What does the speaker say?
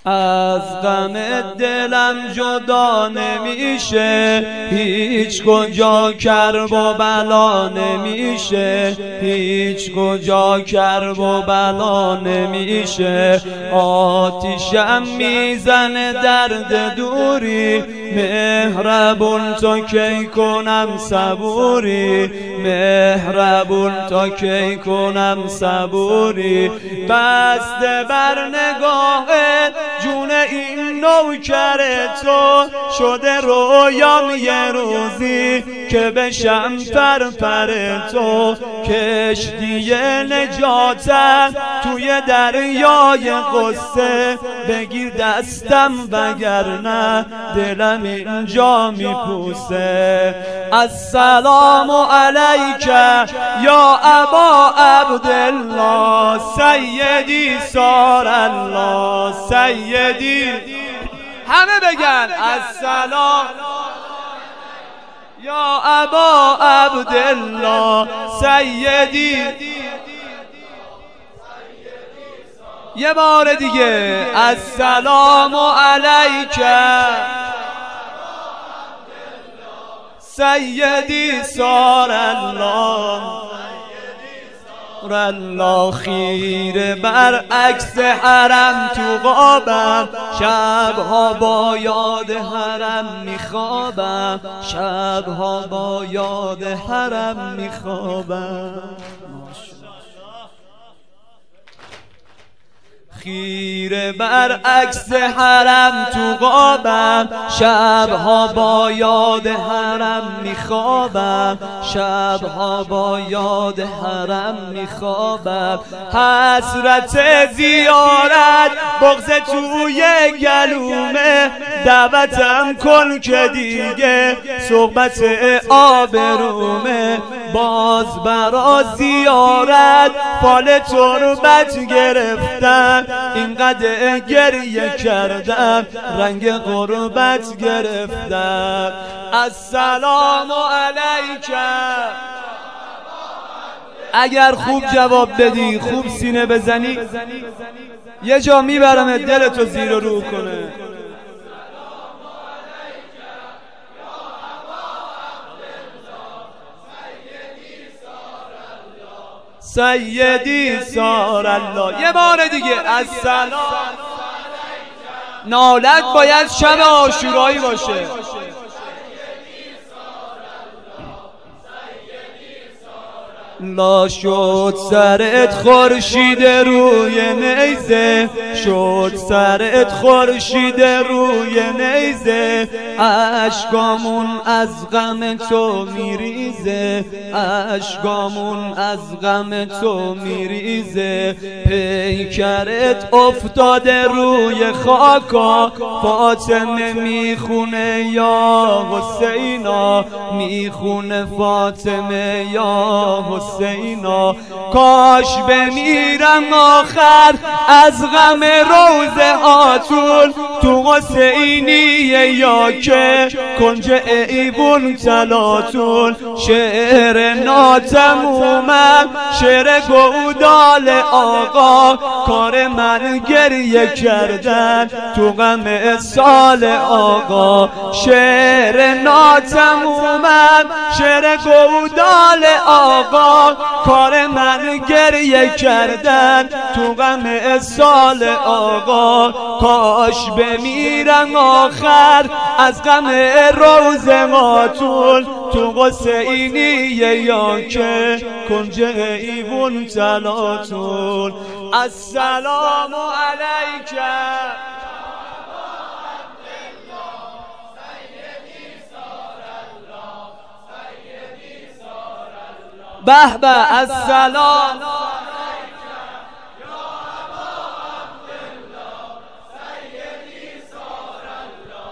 از غم دلم جدا نمیشه، هیچ کجا کرب و بلا نمیشه، هیچ کجا کرب و بلا نمیشه. آتیشم میزنه درد دوری، مهربون تا کی کنم صبوری، مهربون تا کی کنم صبوری. بسته بر نگاهت جون این نوکر تو، شده رویام یه روزی که بشم پرپر تو. کشتی نجاتم توی دریای قصه، بگیر دستم وگرنه دلم اینجا میپوسه. السلام علیک یا ابا عبدالله، سیدی سار الله، سیدی. همه بگن السلام یا ابا عبدالله، سیدی. یه بار دیگه السلام علیک سیدی سار الله، الله. خیره برعکس حرم تو غابم، شبها با یاد حرم میخوابم، شبها با یاد حرم میخوابم. خیره برعکس حرم تو غابم، شبها با یاد حرم میخوابم، شبها با یاد حرم میخوابم. حسرت زیارت بغض توی گلومه، دعوتم کن که دیگه صحبت آبرومه. باز برا زیارت فال تربت گرفتم، اینقدر گریه کردم رنگ غربت گرفتم. السلام علیک. اگر خوب جواب بدی، خوب سینه بزنی، یه جا میبرم دلتو زیر و رو کنه. سیدی سار الله. یه بار دیگه السلام. نالت باید شب عاشورایی باشه. لا شد سرت خورشید روی نیزه، شد سرت خورشید روی نیزه. اشکامون از غم تو میریزه، اشکامون از غم تو میریزه. پیکرت افتاده روی خاکا، فاطمه میخونه یا حسینا، میخونه فاطمه یا حسینا. کاش بمیرم آخر از غم روزه هاتون، تو حسینیه یا که کنج ایوون تلاتون. شعر ناتمومم، شعر گودال آقا، کار من گریه کردن تو غم سال آقا. شعر ناتمومم، شعر گودال آقا، کار من گریه کردن تو غم سال آقا. کاش بمیرم آخر از غم روزماتون، تو حسینیه یا که کنج ایوون تلاتون. السلام علیک. به به السلام.